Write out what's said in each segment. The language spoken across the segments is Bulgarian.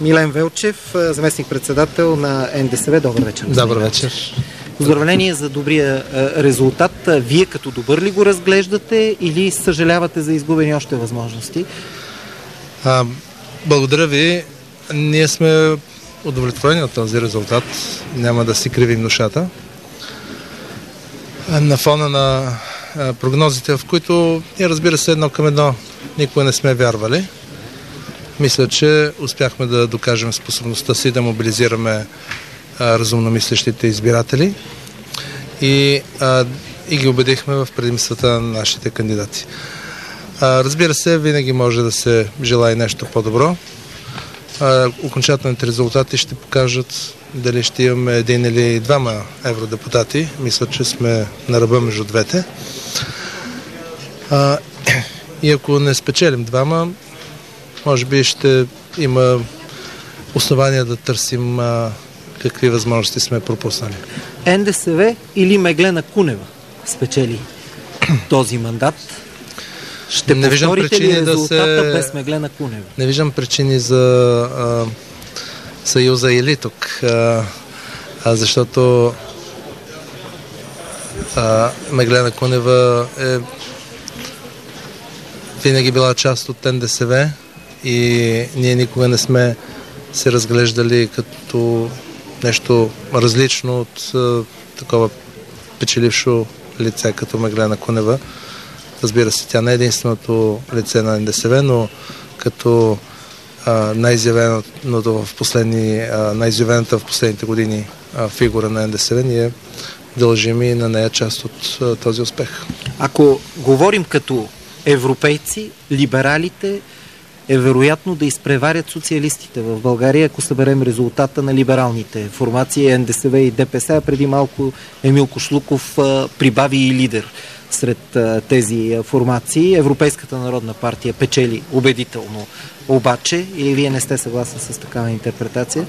Милен Велчев, заместник-председател на НДСВ. Добър вечер. Добър вечер. Поздравление за добрия резултат. Вие като добър ли го разглеждате или съжалявате за изгубени още възможности? Благодаря ви. Ние сме удовлетворени от този резултат. Няма да си кривим душата. На фона на прогнозите, в които ние, разбира се, едно към едно никога не сме вярвали. Мисля, че успяхме да докажем способността си да мобилизираме разумно мислещите избиратели и ги убедихме в предимствата на нашите кандидати. Разбира се, винаги може да се желае нещо по-добро. Окончателните резултати ще покажат дали ще имаме един или двама евродепутати. Мисля, че сме на ръба между двете. И ако не спечелим двама, може би ще има основания да търсим какви възможности сме пропуснали. НДСВ или Меглена Кунева спечели този мандат? Ще повторите ли резултата без Меглена Кунева? Не виждам причини за съюза или тук, защото Меглена Кунева е винаги била част от НДСВ и ние никога не сме се разглеждали като нещо различно от такова печелившо лице като Меглена Кунева. Разбира се, тя не е единственото лице на НДСВ, но като най-изявената в последните години фигура на НДСВ, ние дължим и на нея част от този успех. Ако говорим като европейци, либералите е вероятно да изпреварят социалистите в България, ако съберем резултата на либералните формации НДСВ и ДПС. Преди малко Емил Кошлуков прибави и лидер сред тези формации. Европейската народна партия печели убедително обаче, или вие не сте съгласни с такава интерпретация?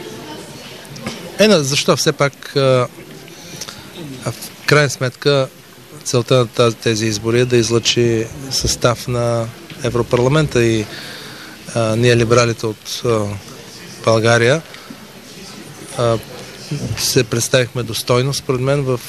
Защо? Все пак в крайна сметка целта на тези избори е да излъчи състав на Европарламента и ние, либералите от България, се представихме достойно, според мен, в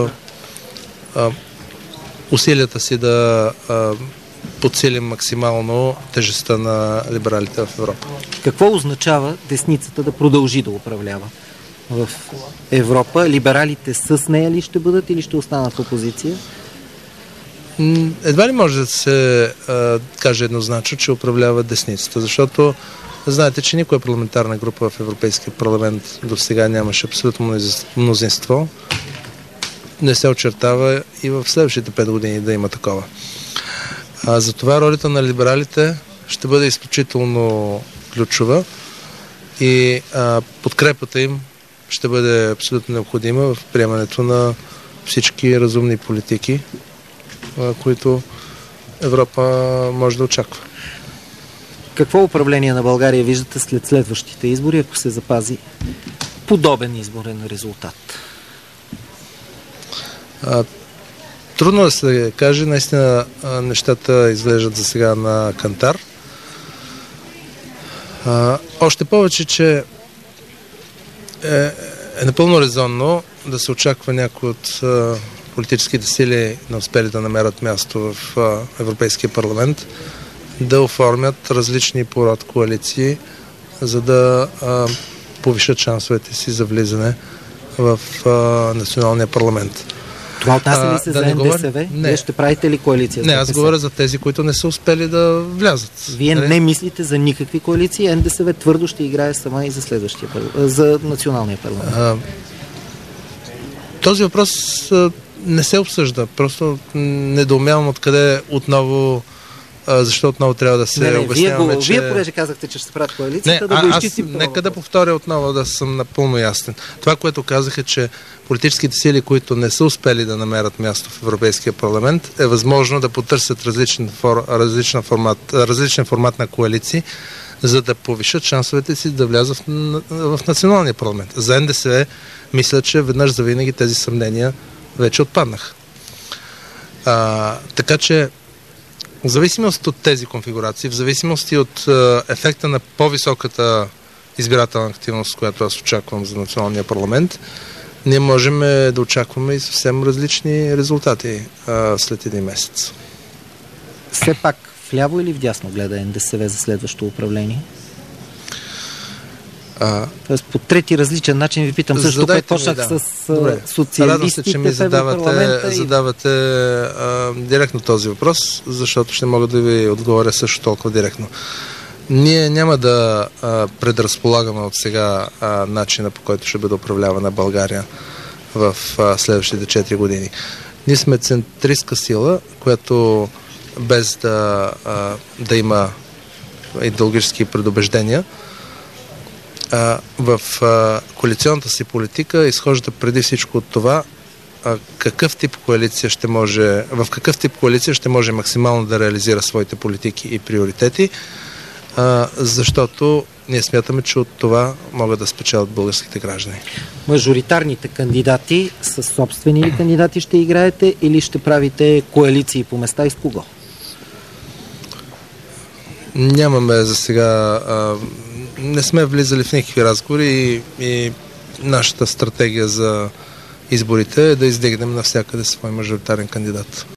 усилията си да подсилим максимално тежестта на либералите в Европа. Какво означава десницата да продължи да управлява в Европа? Либералите с нея ли ще бъдат или ще останат в опозиция? Едва ли може да се каже еднозначно, че управлява десницата, защото знаете, че никоя парламентарна група в Европейския парламент до сега нямаше абсолютно мнозинство. Не се очертава и в следващите 5 години да има такова. Затова ролята на либералите ще бъде изключително ключова и подкрепата им ще бъде абсолютно необходима в приемането на всички разумни политики, които Европа може да очаква. Какво управление на България виждате след следващите избори, ако се запази подобен изборен резултат? Трудно да се каже. Наистина нещата изглеждат за сега на кантар. Още повече, че е напълно резонно да се очаква някой от политическите сили, не успели да намерят място в Европейския парламент, да оформят различни по род коалиции, за да повишат шансовете си за влизане в националния парламент. Това отнася ли се за НДСВ? Не. Вие ще правите ли коалиция? Не, аз говоря за тези, които не са успели да влязат. Вие не мислите за никакви коалиции? НДСВ твърдо ще играе сама и за следващия парламент, за националния парламент. Този въпрос не се обсъжда. Просто недоумявам откъде отново, защо отново трябва да се обясняваме, че... Вие понеже казахте, че ще се правят коалицията, да го изчистим. Нека да повторя отново, да съм напълно ясен. Това, което казах, е, че политическите сили, които не са успели да намерят място в Европейския парламент, е възможно да потърсят различен формат на коалиции, за да повишат шансовете си да влязат в националния парламент. За НДСВ мисля, че веднъж завинаги тези съмнения вече отпаднаха. Така че в зависимост от тези конфигурации, в зависимост от ефекта на по-високата избирателна активност, която аз очаквам за националния парламент, ние можем да очакваме и съвсем различни резултати след един месец. Все пак вляво или вдясно гледа НДСВ за следващото управление? Тоест по трети различен начин ви питам. Също пък почнах с социалистите. Радвам се, че ми задавате директно този въпрос, защото ще мога да ви отговоря също толкова директно. Ние няма да предразполагаме от сега начина, по който ще бъде управлявана България в следващите 4 години. Ние сме центристка сила, която без да има идеологически предубеждения, в коалиционната си политика изхожда преди всичко от това в какъв тип коалиция ще може максимално да реализира своите политики и приоритети, защото ние смятаме, че от това могат да спечелят българските граждани. Мажоритарните кандидати с собствени ли кандидати ще играете или ще правите коалиции по места и с кого? Нямаме за сега, не сме влизали в никакви разговори и нашата стратегия за изборите е да издигнем навсякъде свой мажоритарен кандидат.